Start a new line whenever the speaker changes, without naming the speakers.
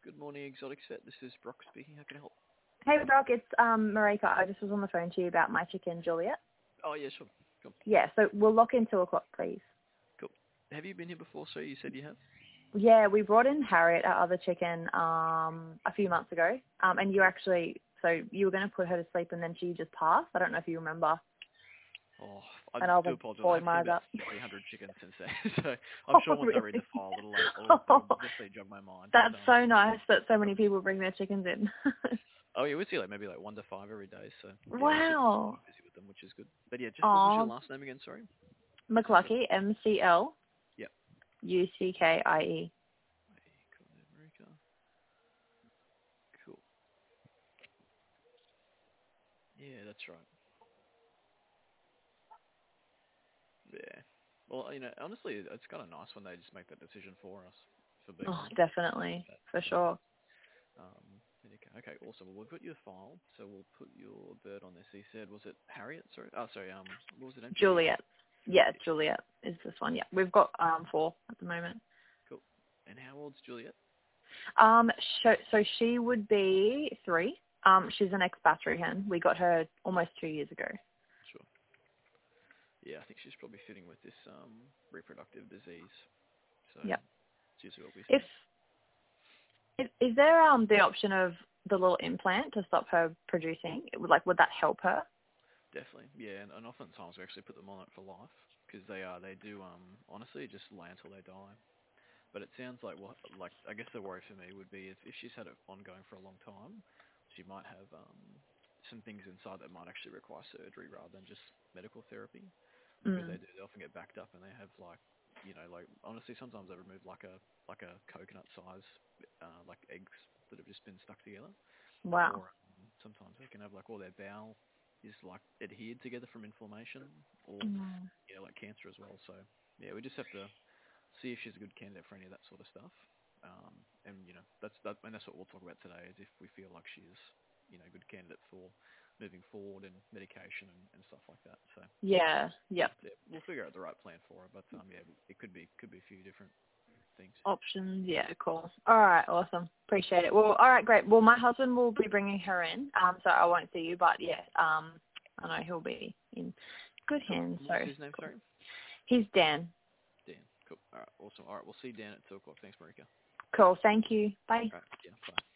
Good morning, Exotic Set. This is Brock speaking. How can I help?
Hey, Brock, it's Marika. I just was on the phone to you about my chicken, Juliet.
Oh, yeah, sure. Cool.
Yeah, so we'll lock in 2 o'clock, please.
Cool. Have you been here before, sir? You said you have?
Yeah, we brought in Harriet, our other chicken, a few months ago. And you actually, so you were going to put her to sleep and then she just passed. I don't know if you remember.
Oh, I
And I was
do
like,
apologize.
boy,
I've seen
my
about
up.
300 chickens since then, so I'm sure once I read the file, it'll definitely jog my mind.
That's
But,
so nice that so many people bring their chickens in.
oh, yeah, we see maybe 1 to 5 every day, so yeah, we're
Wow.
super busy with them, which is good. But yeah, just what was your
Oh,
last name again? Sorry.
McClucky, McLuckie.
Yep. Cool, America. Cool. Yeah, that's right. Yeah. Well, honestly, it's kind of nice when they just make that decision for us, for being
Oh,
honest.
definitely, for
So,
sure.
okay, awesome. Well, we've got your file, so we'll put your bird on this. He said, was it Harriet? Sorry. Oh, sorry. What was it?
Juliet.
Juliet.
Yeah, Juliet is this one. Yeah, we've got 4 at the moment.
Cool. And how old's Juliet?
So she would be 3. She's an ex-battery hen. We got her almost 2 years ago.
Sure. Yeah, I think she's probably fitting with this reproductive disease. So
Yep.
it's usually what we see.
Is there the option of the little implant to stop her producing? Would that help her?
Definitely, yeah. And oftentimes we actually put them on it for life because they do honestly just lay until they die. But it sounds like I guess the worry for me would be if she's had it ongoing for a long time, she might have some things inside that might actually require surgery rather than just medical therapy, because they often get backed up and they have honestly sometimes they remove like a coconut size eggs that have just been stuck together,
Wow.
or sometimes they can have all their bowel is adhered together from inflammation, or cancer as well. So yeah, we just have to see if she's a good candidate for any of that sort of stuff. And that's what we'll talk about today, is if we feel like she's a good candidate for moving forward and medication and stuff like that. So
Yeah. Yep.
yeah, we'll figure out the right plan for her. But yeah, it could be a few different things.
Options. Yeah. Cool. All right. Awesome. Appreciate it. Well. All right. Great. Well, my husband will be bringing her in. So I won't see you, but yeah. I know he'll be in good hands.
Cool.
So
What's his name?
cool.
Sorry.
He's Dan.
Dan. Cool. All right. Awesome. All right. We'll see Dan at 2 o'clock. Thanks, Marika.
Cool. Thank you. Bye.
All right. Yeah. Bye.